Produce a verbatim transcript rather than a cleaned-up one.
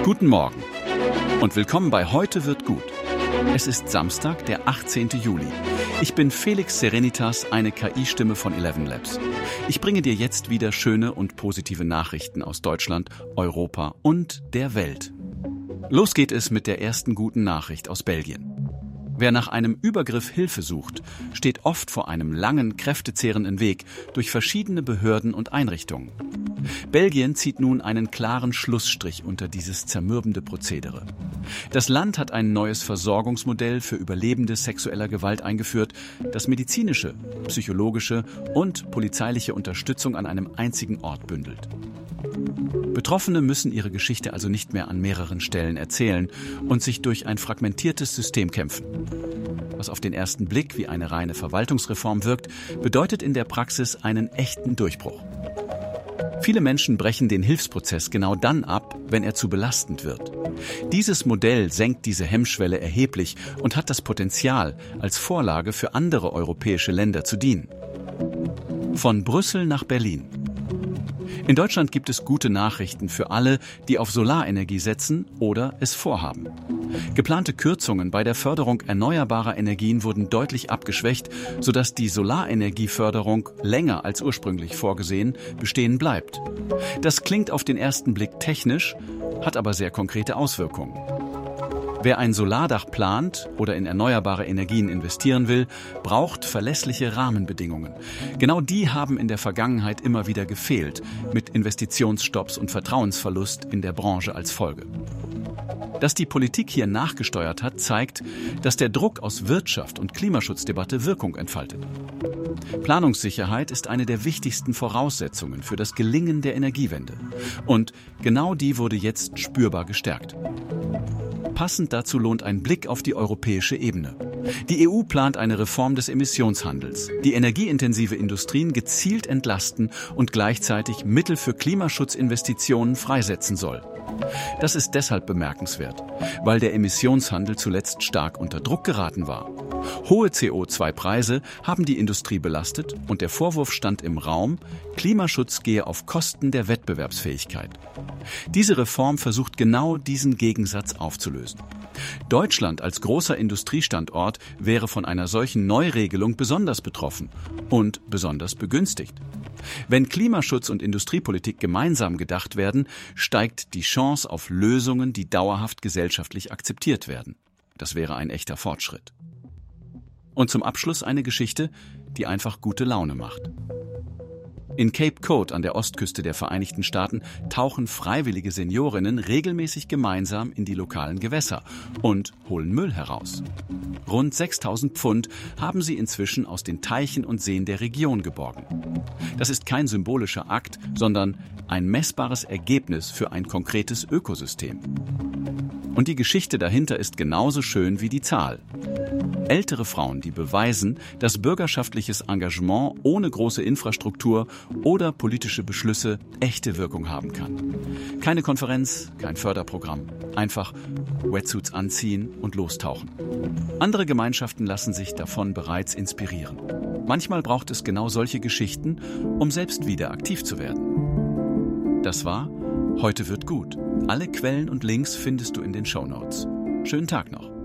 Guten Morgen und willkommen bei Heute wird gut. Es ist Samstag, der achtzehnten Juli. Ich bin Felix Serenitas, eine K I-Stimme von Eleven Labs. Ich bringe dir jetzt wieder schöne und positive Nachrichten aus Deutschland, Europa und der Welt. Los geht es mit der ersten guten Nachricht aus Belgien. Wer nach einem Übergriff Hilfe sucht, steht oft vor einem langen, kräftezehrenden Weg durch verschiedene Behörden und Einrichtungen. Belgien zieht nun einen klaren Schlussstrich unter dieses zermürbende Prozedere. Das Land hat ein neues Versorgungsmodell für Überlebende sexueller Gewalt eingeführt, das medizinische, psychologische und polizeiliche Unterstützung an einem einzigen Ort bündelt. Betroffene müssen ihre Geschichte also nicht mehr an mehreren Stellen erzählen und sich durch ein fragmentiertes System kämpfen. Was auf den ersten Blick wie eine reine Verwaltungsreform wirkt, bedeutet in der Praxis einen echten Durchbruch. Viele Menschen brechen den Hilfsprozess genau dann ab, wenn er zu belastend wird. Dieses Modell senkt diese Hemmschwelle erheblich und hat das Potenzial, als Vorlage für andere europäische Länder zu dienen. Von Brüssel nach Berlin. In Deutschland gibt es gute Nachrichten für alle, die auf Solarenergie setzen oder es vorhaben. Geplante Kürzungen bei der Förderung erneuerbarer Energien wurden deutlich abgeschwächt, sodass die Solarenergieförderung länger als ursprünglich vorgesehen bestehen bleibt. Das klingt auf den ersten Blick technisch, hat aber sehr konkrete Auswirkungen. Wer ein Solardach plant oder in erneuerbare Energien investieren will, braucht verlässliche Rahmenbedingungen. Genau die haben in der Vergangenheit immer wieder gefehlt, mit Investitionsstopps und Vertrauensverlust in der Branche als Folge. Dass die Politik hier nachgesteuert hat, zeigt, dass der Druck aus Wirtschaft und Klimaschutzdebatte Wirkung entfaltet. Planungssicherheit ist eine der wichtigsten Voraussetzungen für das Gelingen der Energiewende. Und genau die wurde jetzt spürbar gestärkt. Passend dazu lohnt ein Blick auf die europäische Ebene. Die E U plant eine Reform des Emissionshandels, die energieintensive Industrien gezielt entlasten und gleichzeitig Mittel für Klimaschutzinvestitionen freisetzen soll. Das ist deshalb bemerkenswert, weil der Emissionshandel zuletzt stark unter Druck geraten war. Hohe C O zwei Preise haben die Industrie belastet und der Vorwurf stand im Raum, Klimaschutz gehe auf Kosten der Wettbewerbsfähigkeit. Diese Reform versucht genau diesen Gegensatz aufzulösen. Deutschland als großer Industriestandort wäre von einer solchen Neuregelung besonders betroffen und besonders begünstigt. Wenn Klimaschutz und Industriepolitik gemeinsam gedacht werden, steigt die Chance auf Lösungen, die dauerhaft gesellschaftlich akzeptiert werden. Das wäre ein echter Fortschritt. Und zum Abschluss eine Geschichte, die einfach gute Laune macht. In Cape Cod an der Ostküste der Vereinigten Staaten tauchen freiwillige Seniorinnen regelmäßig gemeinsam in die lokalen Gewässer und holen Müll heraus. Rund sechstausend Pfund haben sie inzwischen aus den Teichen und Seen der Region geborgen. Das ist kein symbolischer Akt, sondern ein messbares Ergebnis für ein konkretes Ökosystem. Und die Geschichte dahinter ist genauso schön wie die Zahl. Ältere Frauen, die beweisen, dass bürgerschaftliches Engagement ohne große Infrastruktur oder politische Beschlüsse echte Wirkung haben kann. Keine Konferenz, kein Förderprogramm. Einfach Wetsuits anziehen und lostauchen. Andere Gemeinschaften lassen sich davon bereits inspirieren. Manchmal braucht es genau solche Geschichten, um selbst wieder aktiv zu werden. Das war Heute wird gut. Alle Quellen und Links findest du in den Shownotes. Schönen Tag noch.